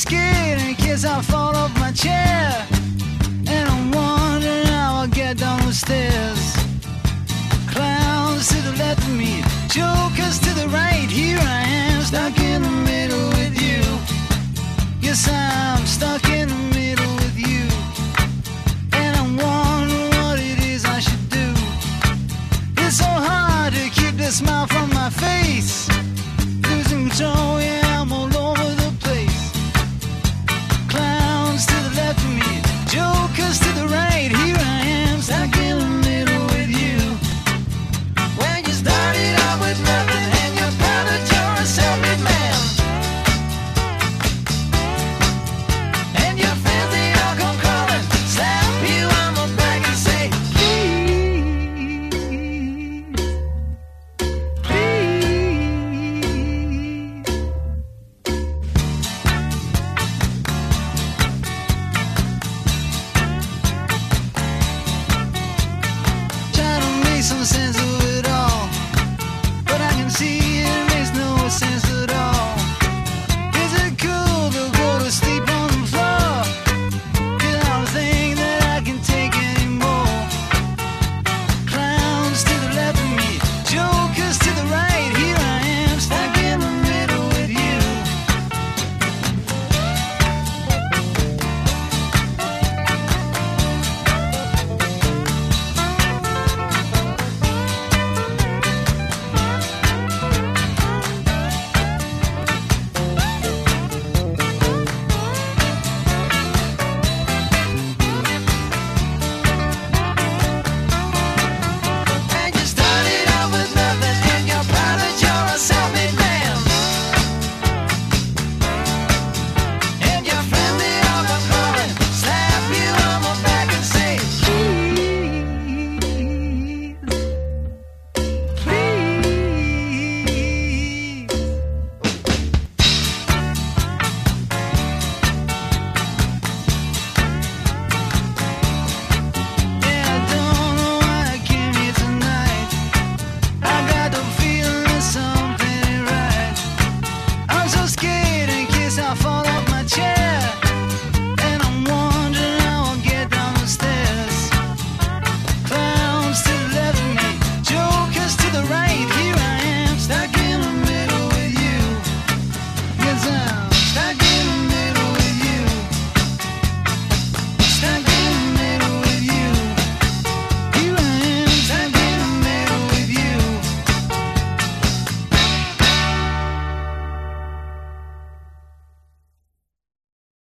scared in case I fall off my chair. And I'm wondering how I'll get down the stairs. Clowns to the left of me, jokers to the right. Here I am, stuck in the middle with you. Yes, I'm stuck in the middle with you. And I'm wondering what it is I should do. It's so hard to keep the smile from my face. Losing control